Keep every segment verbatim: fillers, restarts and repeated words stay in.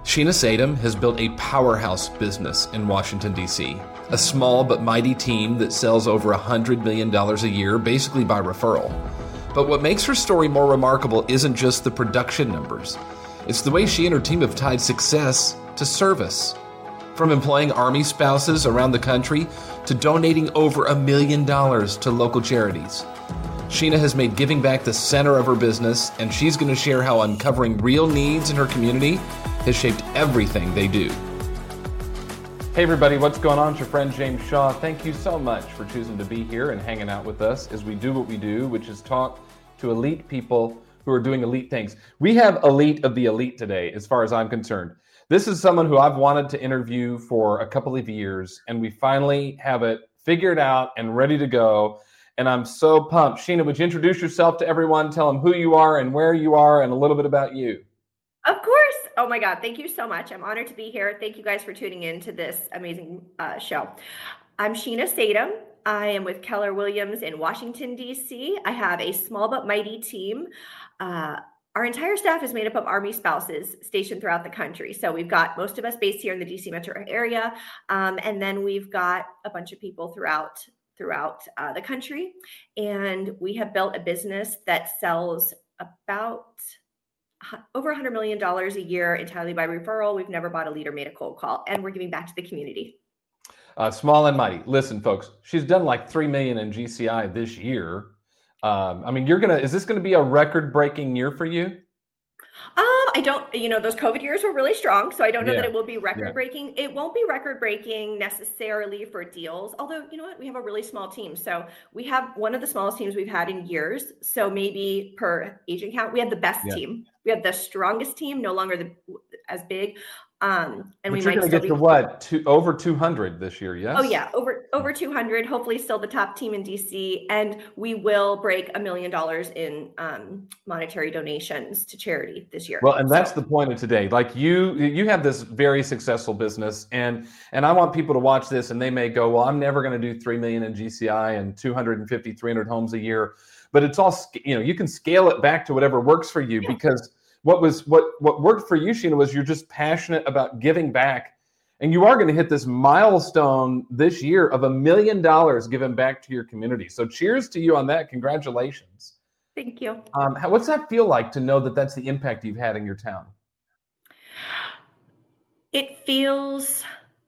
Sheena Sadam has built a powerhouse business in Washington, D C, a small but mighty team that sells over one hundred million dollars a year, basically by referral. But what makes her story more remarkable isn't just the production numbers. It's the way she and her team have tied success to service. From employing Army spouses around the country to donating over a million dollars to local charities. Sheena has made giving back the center of her business, and she's going to share how uncovering real needs in her community has shaped everything they do. Hey everybody, what's going on? It's your friend James Shaw. Thank you so much for choosing to be here and hanging out with us as we do what we do, which is talk to elite people who are doing elite things. We have elite of the elite today, as far as I'm concerned. This is someone who I've wanted to interview for a couple of years, and we finally have it figured out and ready to go. And I'm so pumped. Sheena, would you introduce yourself to everyone? Tell them who you are and where you are and a little bit about you. Of course. Oh my God. Thank you so much. I'm honored to be here. Thank you guys for tuning in to this amazing uh, show. I'm Sheena Sadam. I am with Keller Williams in Washington, D C. I have a small but mighty team. Uh, our entire staff is made up of Army spouses stationed throughout the country. So we've got most of us based here in the D C metro area. Um, and then we've got a bunch of people throughout throughout uh, the country. And we have built a business that sells about over one hundred million dollars a year entirely by referral. We've never bought a lead or made a cold call, and we're giving back to the community. Uh, small and mighty. Listen, folks, she's done like three million in G C I this year. Um, I mean, you're going to, is this going to be a record breaking year for you? Um, I don't, you know, those COVID years were really strong, so I don't know Yeah. that it will be record Yeah. breaking. It won't be record breaking necessarily for deals, although, you know what, we have a really small team. So we have one of the smallest teams we've had in years. So maybe per agent count, we have the best Yeah. team. We have the strongest team, no longer the as big. Um, and But we you're might going to still get be to what? Two, over two hundred this year, yes? Oh yeah, over over two hundred, hopefully still the top team in D C, and we will break a million dollars in um, monetary donations to charity this year. Well, and that's So- the point of today. Like you, you have this very successful business, and and I want people to watch this, and they may go, well, I'm never going to do three million in G C I and two hundred fifty, three hundred homes a year, but it's all, you know, you can scale it back to whatever works for you, Yeah. because what was what what worked for you, Sheena, was you're just passionate about giving back, and you are going to hit this milestone this year of a million dollars given back to your community. So cheers to you on that. Congratulations. Thank you. Um, how, what's that feel like to know that that's the impact you've had in your town? It feels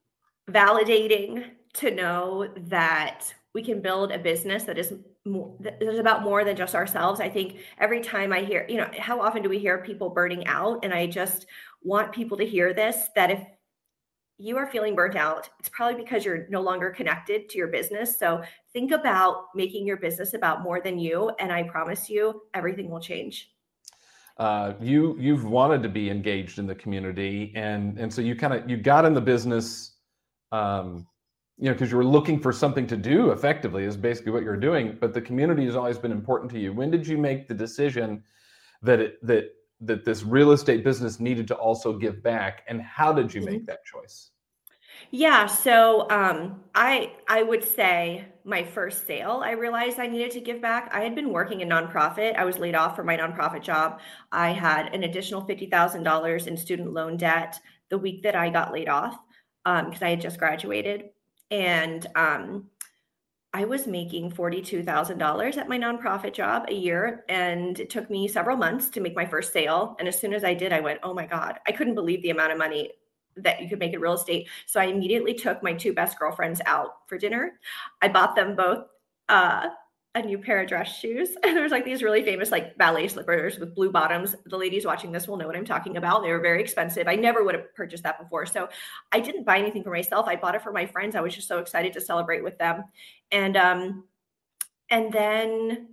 validating to know that we can build a business that is more, that is about more than just ourselves. I think every time I hear, you know, how often do we hear people burning out? And I just want people to hear this, that if you are feeling burnt out, it's probably because you're no longer connected to your business. So think about making your business about more than you. And I promise you, everything will change. Uh, you you've wanted to be engaged in the community, and and so you kind of you got in the business, um, you know, because you were looking for something to do effectively, is basically what you're doing. But the community has always been important to you. When did you make the decision that it that that this real estate business needed to also give back, and how did you make that choice? Yeah, so um, I I would say my first sale, I realized I needed to give back. I had been working in nonprofit. I was laid off from my nonprofit job. I had an additional fifty thousand dollars in student loan debt the week that I got laid off because um, I had just graduated. And um, I was making forty-two thousand dollars at my nonprofit job a year. And it took me several months to make my first sale. And as soon as I did, I went, oh my God, I couldn't believe the amount of money that you could make in real estate. So I immediately took my two best girlfriends out for dinner. I bought them both uh, a new pair of dress shoes. And there was like these really famous like ballet slippers with blue bottoms. The ladies watching this will know what I'm talking about. They were very expensive. I never would have purchased that before. So I didn't buy anything for myself. I bought it for my friends. I was just so excited to celebrate with them. And, um, and then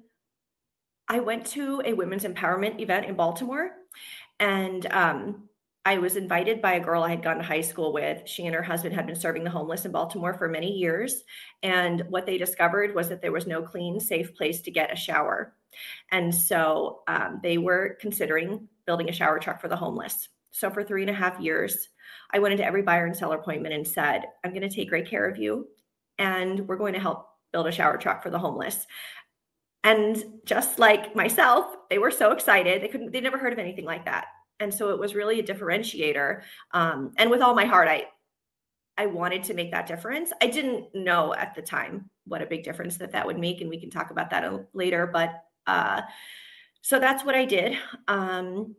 I went to a women's empowerment event in Baltimore, and, um, I was invited by a girl I had gone to high school with. She and her husband had been serving the homeless in Baltimore for many years. And what they discovered was that there was no clean, safe place to get a shower. And so um, they were considering building a shower truck for the homeless. So for three and a half years, I went into every buyer and seller appointment and said, I'm going to take great care of you, and we're going to help build a shower truck for the homeless. And just like myself, they were so excited. They couldn't, they never heard of anything like that. And so it was really a differentiator. Um, and with all my heart, I, I wanted to make that difference. I didn't know at the time what a big difference that that would make. And we can talk about that later. But uh, so that's what I did. Um,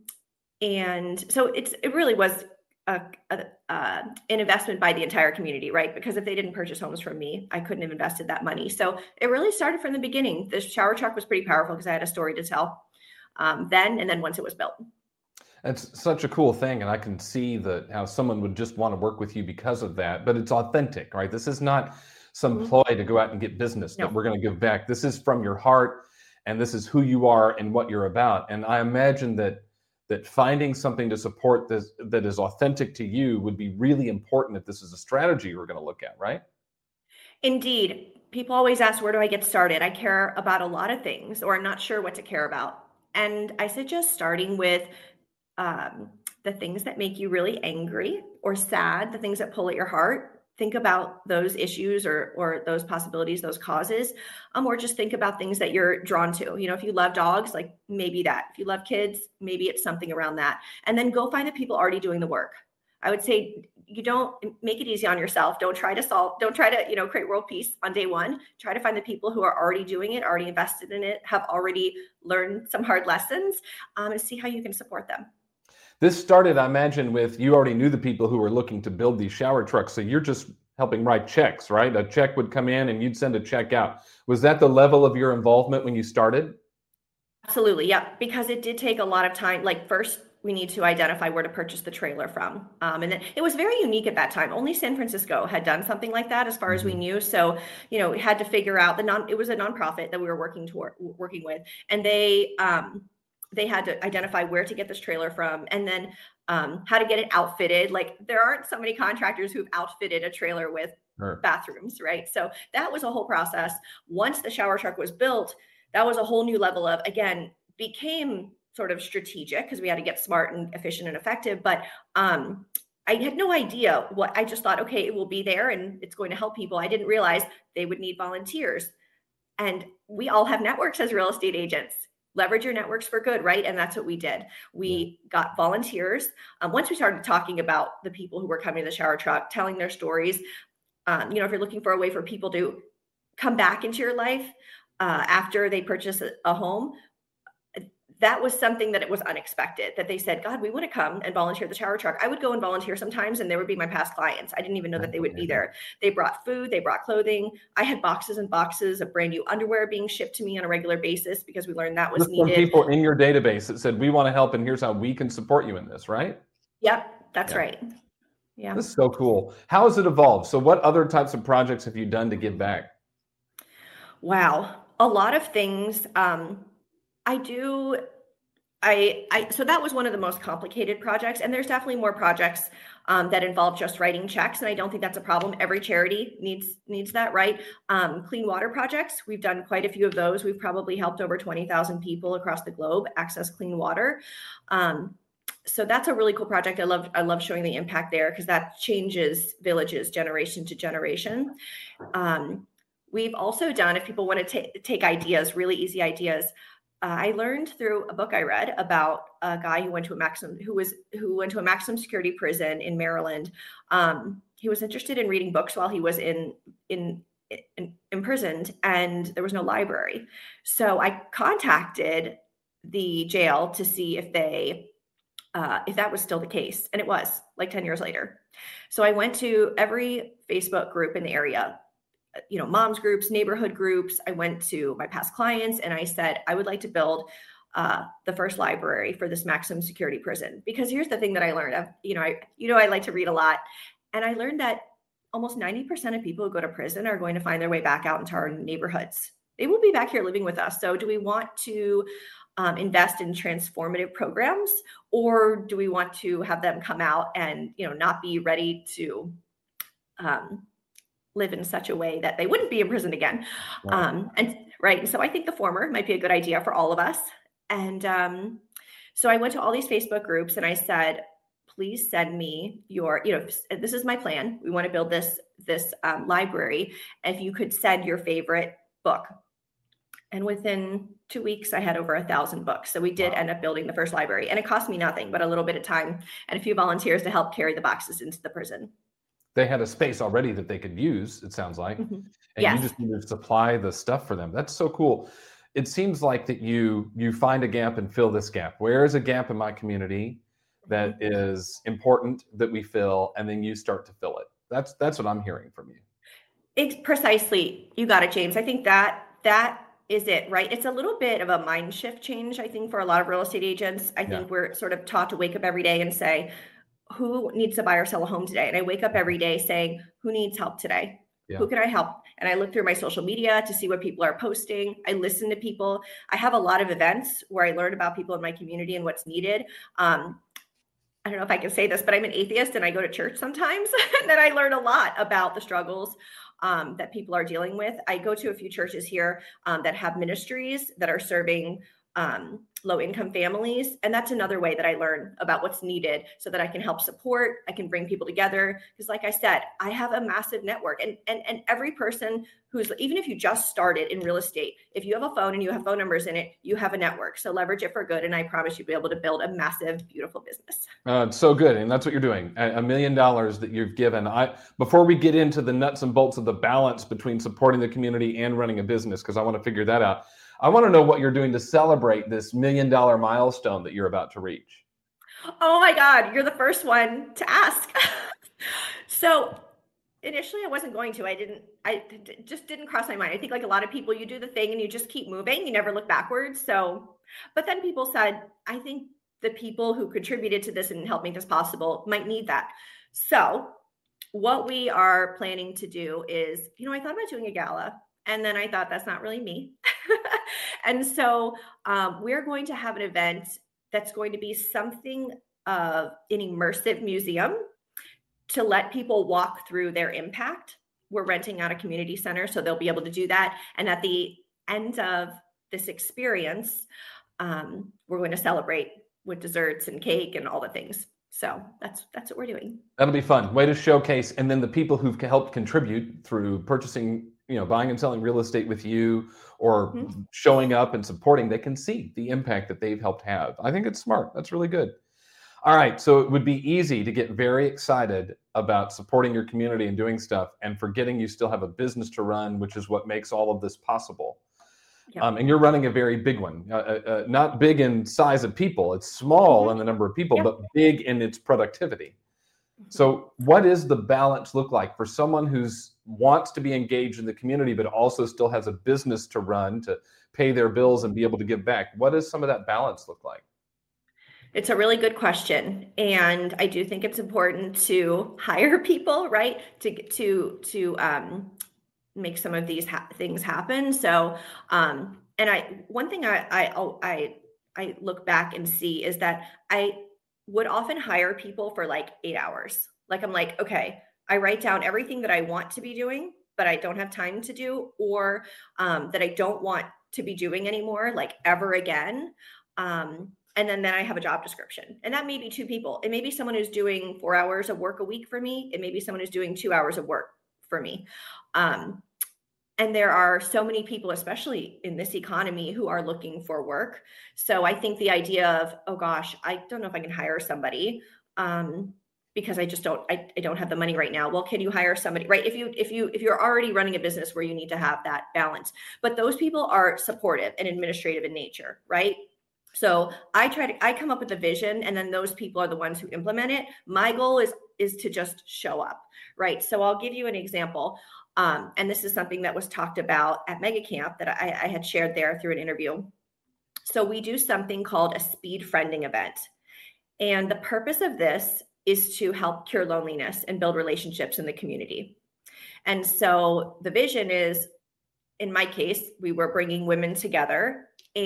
and so it's, it really was a, a, uh, an investment by the entire community, right? Because if they didn't purchase homes from me, I couldn't have invested that money. So it really started from the beginning. The shower truck was pretty powerful because I had a story to tell um, then, and then once it was built. It's such a cool thing. And I can see that how someone would just want to work with you because of that, but it's authentic, right? This is not some mm-hmm. ploy to go out and get business no. that we're going to give back. This is from your heart, and this is who you are and what you're about. And I imagine that that finding something to support this that is authentic to you would be really important if this is a strategy we're going to look at, right? Indeed. People always ask, where do I get started? I care about a lot of things, or I'm not sure what to care about. And I suggest starting with um, the things that make you really angry or sad, the things that pull at your heart. Think about those issues or or those possibilities, those causes, um, or just think about things that you're drawn to. You know, if you love dogs, like maybe that. If you love kids, maybe it's something around that. And then go find the people already doing the work. I would say you don't make it easy on yourself. Don't try to solve, don't try to, you know, create world peace on day one. Try to find the people who are already doing it, already invested in it, have already learned some hard lessons, um, and see how you can support them. This started, I imagine, with you already knew the people who were looking to build these shower trucks. So you're just helping write checks, right? A check would come in and you'd send a check out. Was that the level of your involvement when you started? Absolutely. Yeah. Because it did take a lot of time. Like first, we need to identify where to purchase the trailer from. Um, and then it was very unique at that time. Only San Francisco had done something like that as far mm-hmm. as we knew. So, you know, we had to figure out the non, it was a nonprofit that we were working toward, working with. And they, um, they had to identify where to get this trailer from, and then um, how to get it outfitted. Like there aren't so many contractors who've outfitted a trailer with sure. bathrooms, right? So that was a whole process. Once the shower truck was built, that was a whole new level of, again, became sort of strategic because we had to get smart and efficient and effective. But um, I had no idea what, I just thought, okay, it will be there and it's going to help people. I didn't realize they would need volunteers. And we all have networks as real estate agents. Leverage your networks for good, right? And that's what we did. We got volunteers. Um, once we started talking about the people who were coming to the shower truck, telling their stories, um, you know, if you're looking for a way for people to come back into your life uh, after they purchase a, a home, that was something that it was unexpected, that they said, God, we want to come and volunteer at the shower truck. I would go and volunteer sometimes, and there would be my past clients. I didn't even know that they would be there. They brought food, they brought clothing. I had boxes and boxes of brand new underwear being shipped to me on a regular basis because we learned that was Just needed. Some people in your database that said, we want to help, and here's how we can support you in this, right? Yep, that's yeah. right. Yeah. This is so cool. How has it evolved? So what other types of projects have you done to give back? Wow. A lot of things. Um, I do... I, I, so that was one of the most complicated projects, and there's definitely more projects um, that involve just writing checks, and I don't think that's a problem. Every charity needs needs that, right? Um, clean water projects, we've done quite a few of those. We've probably helped over twenty thousand people across the globe access clean water. Um, so that's a really cool project. I love I love showing the impact there because that changes villages generation to generation. Um, we've also done, if people want to ta- take ideas, really easy ideas. Uh, I learned through a book I read about a guy who went to a maximum, who was who went to a maximum security prison in Maryland. Um, he was interested in reading books while he was in, in in imprisoned, and there was no library. So I contacted the jail to see if they uh, if that was still the case, and it was, like ten years later. So I went to every Facebook group in the area, you know, moms groups, neighborhood groups. I went to my past clients and I said, I would like to build uh, the first library for this maximum security prison. Because here's the thing that I learned. I've, you know, I, you know, I like to read a lot. And I learned that almost ninety percent of people who go to prison are going to find their way back out into our neighborhoods. They will be back here living with us. So do we want to um, invest in transformative programs, or do we want to have them come out and, you know, not be ready to, um, live in such a way that they wouldn't be in prison again. Right. Um, and right. So I think the former might be a good idea for all of us. And um, so I went to all these Facebook groups and I said, please send me your, you know, this is my plan. We want to build this, this um, library. If you could send your favorite book. And within two weeks, I had over a thousand books. So we did end up building the first library, and it cost me nothing but a little bit of time and a few volunteers to help carry the boxes into the prison. They had a space already that they could use, it sounds like, Mm-hmm. and Yes. you just need to supply the stuff for them. That's so cool. It seems like that you you find a gap and fill this gap. Where is a gap in my community that is important that we fill, and then you start to fill it. That's that's what I'm hearing from you. It's precisely, you got it, James. I think that that is it, right? It's a little bit of a mind shift change, I think, for a lot of real estate agents. I think Yeah. we're sort of taught to wake up every day and say, who needs to buy or sell a home today? And I wake up every day saying, who needs help today? Yeah. Who can I help? And I look through my social media to see what people are posting. I listen to people. I have a lot of events where I learn about people in my community and what's needed. Um, I don't know if I can say this, but I'm an atheist and I go to church sometimes. And then I learn a lot about the struggles um, that people are dealing with. I go to a few churches here um, that have ministries that are serving um, low-income families. And that's another way that I learn about what's needed so that I can help support, I can bring people together. Because like I said, I have a massive network, and, and, and every person who's, even if you just started in real estate, if you have a phone and you have phone numbers in it, you have a network. So leverage it for good. And I promise you'll be able to build a massive, beautiful business. Uh, it's so good. And that's what you're doing. A, a million dollars that you've given. I, before we get into the nuts and bolts of the balance between supporting the community and running a business, because I want to figure that out, I want to know what you're doing to celebrate this million dollar milestone that you're about to reach. Oh my God, you're the first one to ask. So initially I wasn't going to, I didn't, I d- just didn't cross my mind. I think like a lot of people, you do the thing and you just keep moving. You never look backwards. So, but then people said, I think the people who contributed to this and helped make this possible might need that. So what we are planning to do is, you know, I thought about doing a gala, and then I thought that's not really me. And so um, we're going to have an event that's going to be something of an immersive museum to let people walk through their impact. We're renting out a community center, so they'll be able to do that. And at the end of this experience, um, we're going to celebrate with desserts and cake and all the things. So that's that's what we're doing. That'll be fun. Way to showcase. And then the people who've helped contribute through purchasing, you know, buying and selling real estate with you, or mm-hmm. showing up and supporting, they can see the impact that they've helped have. I think it's smart. That's really good. All right. So it would be easy to get very excited about supporting your community and doing stuff, and forgetting you still have a business to run, which is what makes all of this possible. Yep. Um, and you're running a very big one, uh, uh, not big in size of people. It's small mm-hmm. in the number of people, yep. but big in its productivity. Mm-hmm. So what does the balance look like for someone who's wants to be engaged in the community, but also still has a business to run, to pay their bills and be able to give back? What does some of that balance look like? It's a really good question. And I do think it's important to hire people, right? To, to, to, um, make some of these ha- things happen. So, um, and I, one thing I, I, I, I look back and see is that I would often hire people for like eight hours. Like, I'm like, okay, I write down everything that I want to be doing, but I don't have time to do, or, um, that I don't want to be doing anymore, like ever again. Um, and then, then I have a job description, and that may be two people. It may be someone who's doing four hours of work a week for me. It may be someone who's doing two hours of work for me. Um, and there are so many people, especially in this economy, who are looking for work. So I think the idea of, oh gosh, I don't know if I can hire somebody um, because I just don't, I, I don't have the money right now. Well, can you hire somebody, right? If you, if you, if you're already running a business where you need to have that balance, but those people are supportive and administrative in nature, right? So I try to, I come up with a vision, and then those people are the ones who implement it. My goal is, is to just show up, right? So I'll give you an example. Um, and this is something that was talked about at Mega Camp that I, I had shared there through an interview. So we do something called a speed friending event. And the purpose of this is to help cure loneliness and build relationships in the community. And so the vision is, in my case, we were bringing women together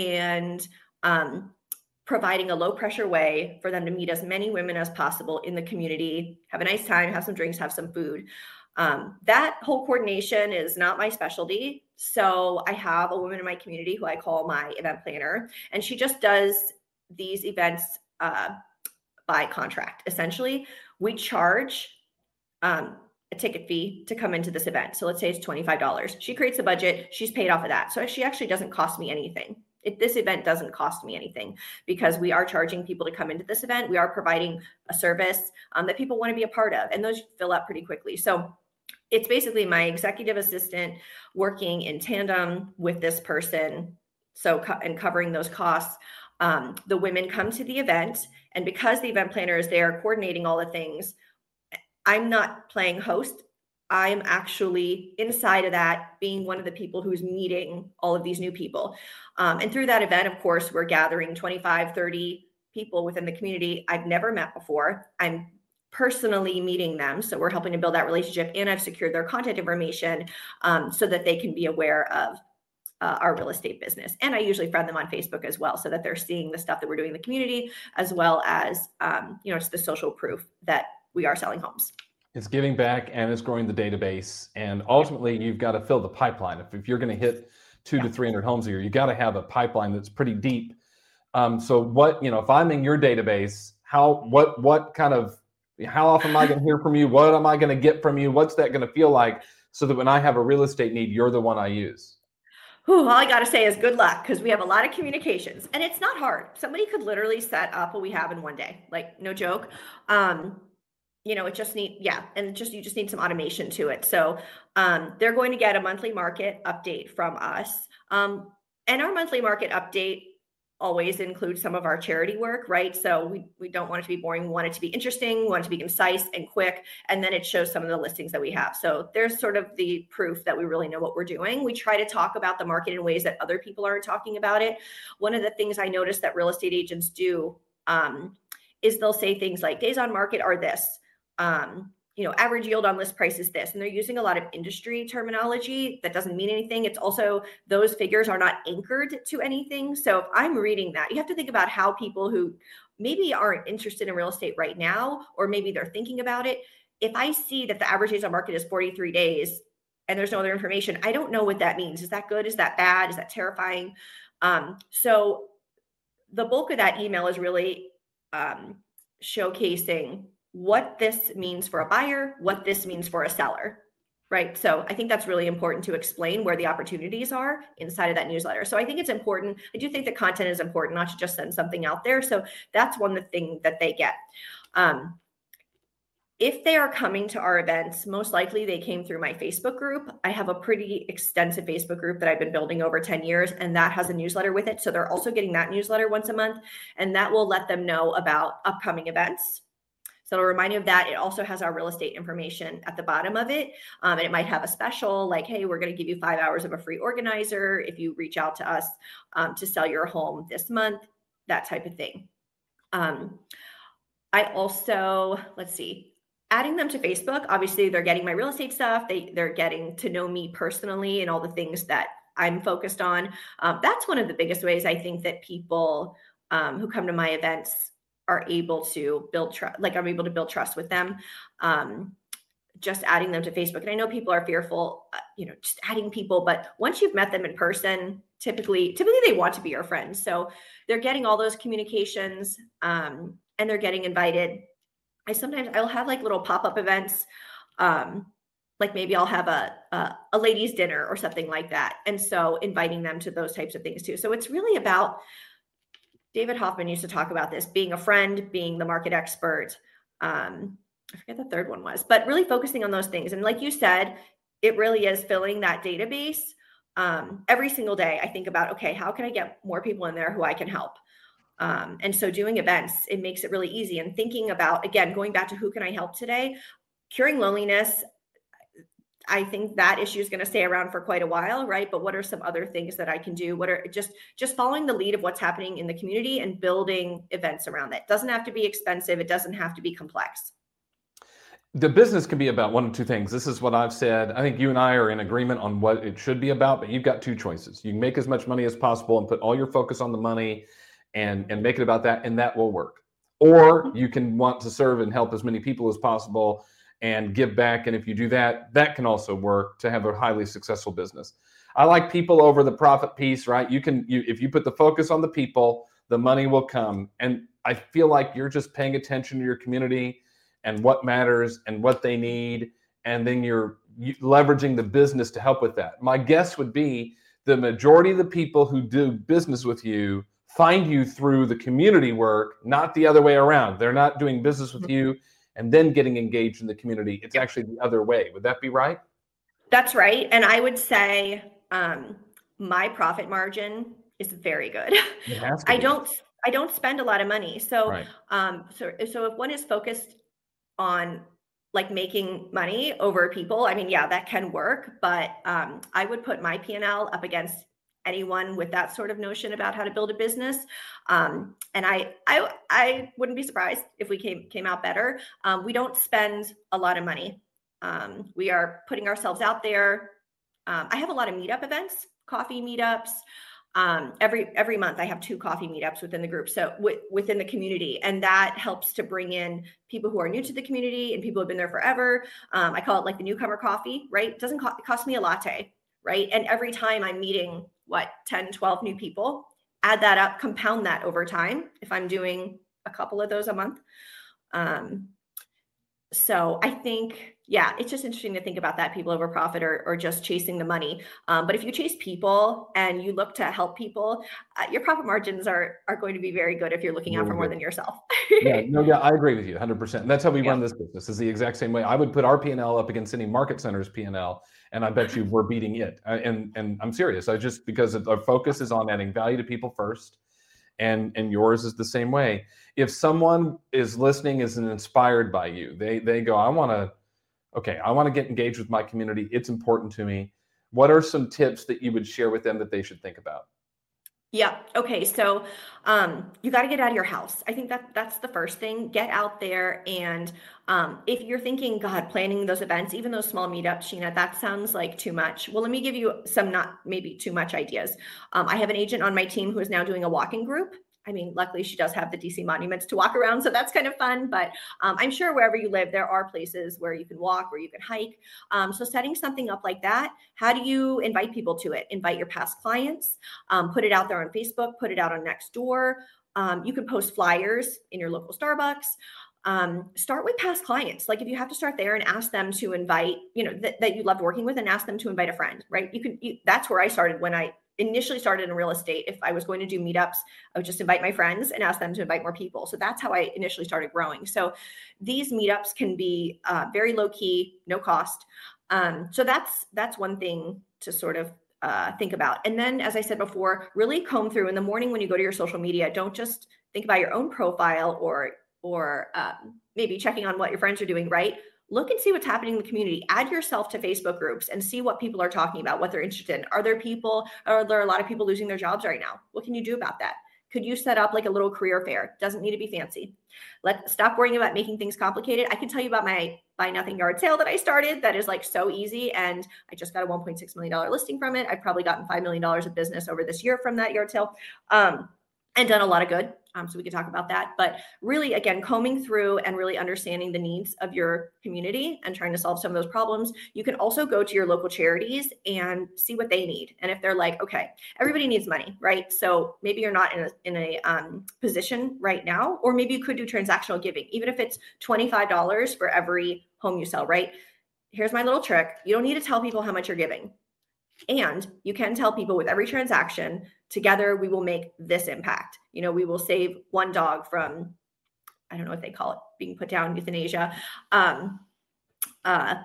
and um, providing a low pressure way for them to meet as many women as possible in the community, have a nice time, have some drinks, have some food. Um, that whole coordination is not my specialty. So I have a woman in my community who I call my event planner, and she just does these events uh, by contract. Essentially, we charge um, a ticket fee to come into this event. So let's say it's twenty-five dollars. She creates a budget. She's paid off of that. So she actually doesn't cost me anything. If this event doesn't cost me anything because we are charging people to come into this event. We are providing a service um, that people want to be a part of, and those fill up pretty quickly. So it's basically my executive assistant working in tandem with this person. So, and covering those costs. Um, the women come to the event, and because the event planner is there coordinating all the things, I'm not playing host. I'm actually inside of that, being one of the people who's meeting all of these new people. Um, and through that event, of course, we're gathering twenty-five, thirty people within the community I've never met before. I'm personally meeting them. So we're helping to build that relationship, and I've secured their contact information um, so that they can be aware of uh, our real estate business. And I usually friend them on Facebook as well, so that they're seeing the stuff that we're doing in the community, as well as, um, you know, it's the social proof that we are selling homes. It's giving back and it's growing the database. And ultimately, you've got to fill the pipeline. If, if you're going to hit two yeah. to three hundred homes a year, you got to have a pipeline that's pretty deep. Um, so what, you know, if I'm in your database, how, what, what kind of, how often am I going to hear from you? What am I going to get from you? What's that going to feel like, so that when I have a real estate need, you're the one I use? Whew, all I got to say is good luck, because we have a lot of communications, and it's not hard. Somebody could literally set up what we have in one day, like no joke. Um, you know, it just need, yeah. And just, you just need some automation to it. So um, they're going to get a monthly market update from us. Um, and our monthly market update always includes some of our charity work, right? So we, we don't want it to be boring. We want it to be interesting. We want it to be concise and quick. And then it shows some of the listings that we have. So there's sort of the proof that we really know what we're doing. We try to talk about the market in ways that other people aren't talking about it. One of the things I noticed that real estate agents do um, is they'll say things like days on market are this. Um, you know, average yield on list price is this, and they're using a lot of industry terminology that doesn't mean anything. It's also, those figures are not anchored to anything. So if I'm reading that, you have to think about how people who maybe aren't interested in real estate right now, or maybe they're thinking about it. If I see that the average days on market is forty-three days and there's no other information, I don't know what that means. Is that good? Is that bad? Is that terrifying? Um, so the bulk of that email is really um, showcasing what this means for a buyer, what this means for a seller, right? So I think that's really important to explain where the opportunities are inside of that newsletter. So I think it's important. I do think the content is important, not to just send something out there. So that's one of the things that they get. Um, if they are coming to our events, most likely they came through my Facebook group. I have a pretty extensive Facebook group that I've been building over ten years, and that has a newsletter with it. So they're also getting that newsletter once a month, and that will let them know about upcoming events. So it'll remind you of that. It also has our real estate information at the bottom of it. Um, and it might have a special like, hey, we're going to give you five hours of a free organizer if you reach out to us um, to sell your home this month, that type of thing. Um, I also, let's see, adding them to Facebook. Obviously, they're getting my real estate stuff. They, they're getting to know me personally and all the things that I'm focused on. Um, that's one of the biggest ways I think that people um, who come to my events are able to build trust, like I'm able to build trust with them, um, just adding them to Facebook. And I know people are fearful, uh, you know, just adding people, but once you've met them in person, typically, typically they want to be your friends. So they're getting all those communications um, and they're getting invited. I sometimes I'll have like little pop-up events. Um, like maybe I'll have a, a, a ladies' dinner or something like that. And so inviting them to those types of things too. So it's really about, David Hoffman used to talk about this, being a friend, being the market expert. Um, I forget the third one was, but really focusing on those things. And like you said, it really is filling that database. Um, every single day I think about, okay, how can I get more people in there who I can help? Um, and so doing events, it makes it really easy. And thinking about, again, going back to who can I help today? Curing loneliness. I think that issue is going to stay around for quite a while, right? But what are some other things that I can do? What are just, just following the lead of what's happening in the community and building events around that. It doesn't have to be expensive. It doesn't have to be complex. The business can be about one of two things. This is what I've said. I think you and I are in agreement on what it should be about, but you've got two choices. You can make as much money as possible and put all your focus on the money and, and make it about that, and that will work. Or you can want to serve and help as many people as possible and give back. And if you do that, that can also work to have a highly successful business. I like people over the profit piece, right? You can, you, if you put the focus on the people, the money will come. And I feel like you're just paying attention to your community and what matters and what they need. and then you're leveraging the business to help with that. My guess would be the majority of the people who do business with you find you through the community work, not the other way around. They're not doing business with you and then getting engaged in the community. It's actually the other way. Would that be right? That's right. And I would say um, my profit margin is very good. It has to I be. don't I don't spend a lot of money. So Right. um so so if one is focused on like making money over people, I mean, yeah, that can work, but um I would put my P and L up against anyone with that sort of notion about how to build a business. Um, and I, I, I wouldn't be surprised if we came, came out better. Um, we don't spend a lot of money. Um, we are putting ourselves out there. Um, I have a lot of meetup events, coffee meetups. Um, every, every month I have two coffee meetups within the group. So w- within the community, and that helps to bring in people who are new to the community and people who have been there forever. Um, I call it like the newcomer coffee, right? It doesn't co- it cost me a latte, right? And every time I'm meeting what, ten, twelve new people, add that up, compound that over time. If I'm doing a couple of those a month. Um, so I think, yeah, it's just interesting to think about that, people over profit or, or just chasing the money. Um, but if you chase people and you look to help people, uh, your profit margins are, are going to be very good if you're looking out for more than yourself. Yeah, no, yeah, I agree with you one hundred percent. And that's how we Yeah. run this business, is the exact same way. I would put our P and L up against any market center's P and L, and I bet you we're beating it. I- And and I'm serious. I just, because our focus is on adding value to people first, and and yours is the same way. If someone is listening, is inspired by you, they they go, I want to, okay, I want to get engaged with my community. It's important to me. What are some tips that you would share with them that they should think about? Yeah. Okay. So um, you got to get out of your house. I think that that's the first thing. Get out there. And um, if you're thinking, God, planning those events, even those small meetups, Sheena, that sounds like too much. Well, let me give you some not maybe too much ideas. Um, I have an agent on my team who is now doing a walking group. I mean, luckily she does have the D C monuments to walk around, so that's kind of fun. But um, I'm sure wherever you live, there are places where you can walk, where you can hike. Um, so setting something up like that, how do you invite people to it? Invite your past clients, um, put it out there on Facebook, put it out on Nextdoor. Um, you can post flyers in your local Starbucks. Um, start with past clients. Like if you have to start there and ask them to invite, you know, th- that you loved working with, and ask them to invite a friend, right? You can, you, that's where I started when I initially started in real estate. If I was going to do meetups, I would just invite my friends and ask them to invite more people. So that's how I initially started growing. So these meetups can be uh, very low key, no cost. Um, so that's, that's one thing to sort of uh, think about. And then, as I said before, really comb through in the morning when you go to your social media. Don't just think about your own profile or, or um, maybe checking on what your friends are doing, right? Look and see what's happening in the community. Add yourself to Facebook groups and see what people are talking about, what they're interested in. Are there people, are there a lot of people losing their jobs right now? What can you do about that? Could you set up like a little career fair? Doesn't need to be fancy. Let stop worrying about making things complicated. I can tell you about my buy nothing yard sale that I started. That is like so easy. And I just got a one point six million dollars listing from it. I've probably gotten five million dollars of business over this year from that yard sale. Um, and done a lot of good. Um, so we could talk about that. But really, again, combing through and really understanding the needs of your community and trying to solve some of those problems. You can also go to your local charities and see what they need. And if they're like, okay, everybody needs money, right? So maybe you're not in a, in a um, position right now, or maybe you could do transactional giving, even if it's twenty-five dollars for every home you sell, right? Here's my little trick. You don't need to tell people how much you're giving. And you can tell people with every transaction, together we will make this impact. You know, we will save one dog from, I don't know what they call it, being put down, euthanasia. Um, uh,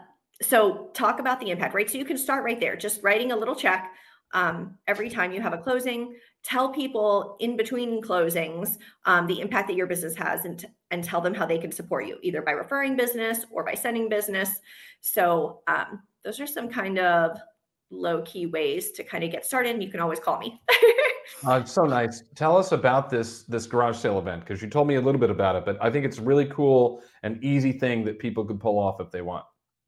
so talk about the impact, right? So you can start right there, just writing a little check um, every time you have a closing. Tell people in between closings um, the impact that your business has, and, t- and tell them how they can support you, either by referring business or by sending business. So um, those are some kind of low-key ways to kind of get started, and you can always call me. Uh, so nice. Tell us about this this garage sale event, because you told me a little bit about it, but I think it's a really cool and easy thing that people could pull off if they want.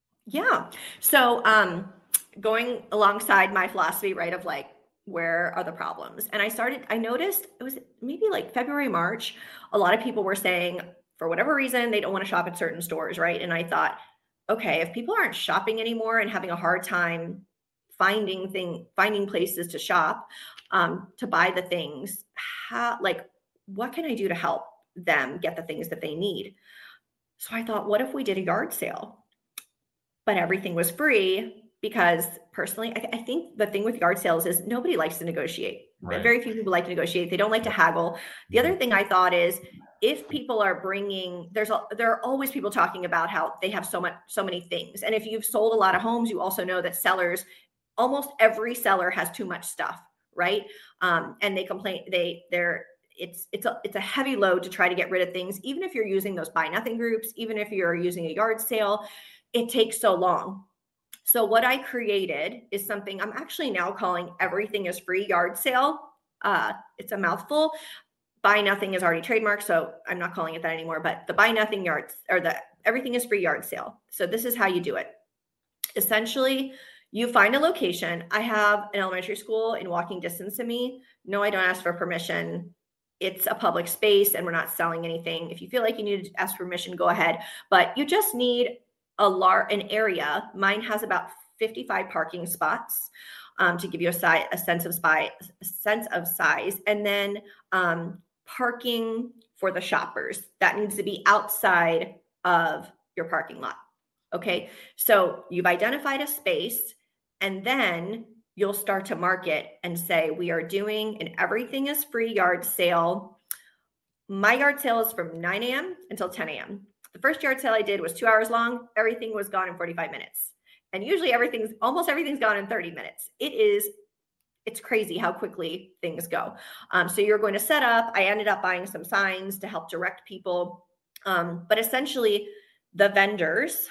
Yeah. So um, going alongside my philosophy, right, of like, where are the problems? And I started, I noticed it was maybe like February, March, a lot of people were saying, for whatever reason, they don't want to shop at certain stores, right? And I thought, okay, if people aren't shopping anymore and having a hard time finding thing, finding places to shop, um, to buy the things, how, like, what can I do to help them get the things that they need? So I thought, what if we did a yard sale? but everything was free because personally, I, I think the thing with yard sales is nobody likes to negotiate. Right. Very few people like to negotiate. They don't like to haggle. The other thing I thought is if people are bringing, there's a, there are always people talking about how they have so much, so many things. And if you've sold a lot of homes, you also know that sellers, almost every seller has too much stuff, right? Um, and they complain, they, they're, it's, it's a, it's a heavy load to try to get rid of things. Even if you're using those buy nothing groups, even if you're using a yard sale, it takes so long. So what I created is something I'm actually now calling Everything is Free Yard Sale. Uh, it's a mouthful. Buy Nothing is already trademarked, so I'm not calling it that anymore, but the Buy Nothing Yards or the Everything is Free Yard Sale. So this is how you do it. Essentially, you find a location. I have an elementary school in walking distance to me. No, I don't ask for permission. It's a public space and we're not selling anything. If you feel like you need to ask permission, go ahead. But you just need a large an area. Mine has about fifty-five parking spots um, to give you a, si- a sense of size, a sense of size, and then um, parking for the shoppers. That needs to be outside of your parking lot. Okay, so you've identified a space, and then you'll start to market and say, we are doing an Everything is Free yard sale. My yard sale is from nine a.m. until ten a.m. The first yard sale I did was two hours long. Everything was gone in forty-five minutes. And usually everything's, almost everything's gone in thirty minutes. It is, it's crazy how quickly things go. Um, so you're going to set up, I ended up buying some signs to help direct people. Um, but essentially the vendors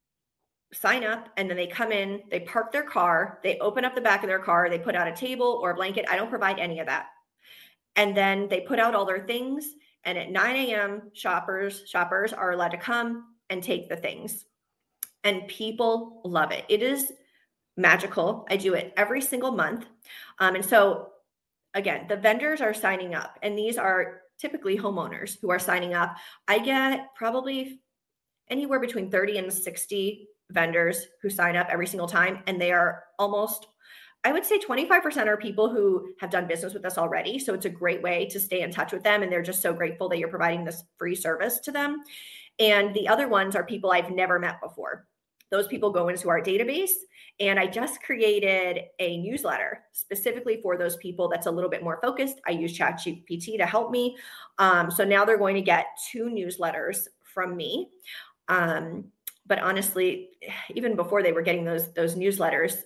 sign up and then they come in, they park their car, they open up the back of their car, they put out a table or a blanket. I don't provide any of that. And then they put out all their things. And at nine a.m., shoppers, shoppers are allowed to come and take the things. And people love it. It is magical. I do it every single month. Um, and so, again, the vendors are signing up. And these are typically homeowners who are signing up. I get probably anywhere between thirty and sixty vendors who sign up every single time. And they are almost, I would say twenty-five percent are people who have done business with us already. So it's a great way to stay in touch with them. And they're just so grateful that you're providing this free service to them. And the other ones are people I've never met before. Those people go into our database. And I just created a newsletter specifically for those people that's a little bit more focused. I use ChatGPT to help me. Um, so now they're going to get two newsletters from me. Um, but honestly, even before they were getting those, those newsletters,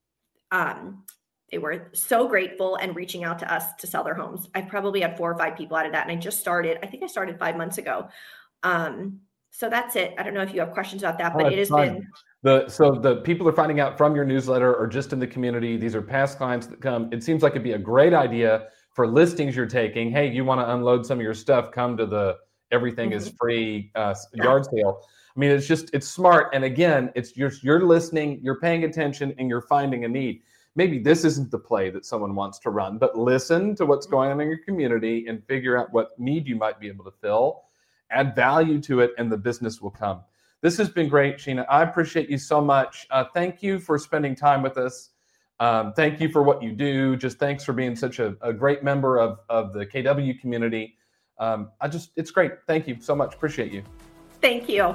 Um, they were so grateful and reaching out to us to sell their homes. I probably had four or five people out of that. And I just started, I think I started five months ago. Um, so that's it. I don't know if you have questions about that, but oh, it has fine. been. The, so the people are finding out from your newsletter or just in the community. These are past clients that come. It seems like it'd be a great idea for listings you're taking. Hey, you want to unload some of your stuff, come to the Everything mm-hmm. is Free uh, yeah. yard sale. I mean, it's just, it's smart. And again, it's you're, you're listening, you're paying attention, and you're finding a need. Maybe this isn't the play that someone wants to run, but listen to what's going on in your community and figure out what need you might be able to fill, add value to it, and the business will come. This has been great, Sheena. I appreciate you so much. Uh, thank you for spending time with us. Um, thank you for what you do. Just thanks for being such a, a great member of, of the K W community. Um, I just, it's great. Thank you so much. Appreciate you. Thank you.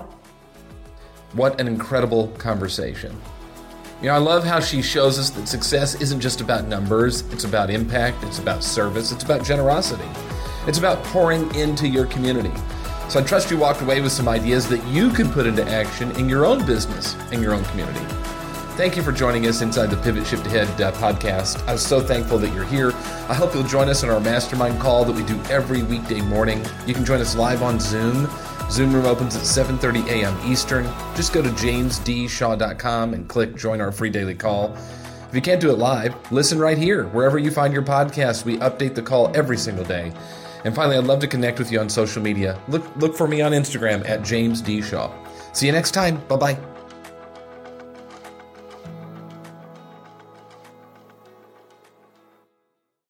What an incredible conversation. You know, I love how she shows us that success isn't just about numbers. It's about impact. It's about service. It's about generosity. It's about pouring into your community. So I trust you walked away with some ideas that you can put into action in your own business, in your own community. Thank you for joining us inside the Pivot Shift Ahead uh, podcast. I'm so thankful that you're here. I hope you'll join us in our mastermind call that we do every weekday morning. You can join us live on Zoom. Zoom room opens at seven thirty a.m. Eastern. Just go to james d shaw dot com and click join our free daily call. If you can't do it live, listen right here. Wherever you find your podcast, we update the call every single day. And finally, I'd love to connect with you on social media. Look, look for me on Instagram at James D. Shaw. See you next time. Bye-bye.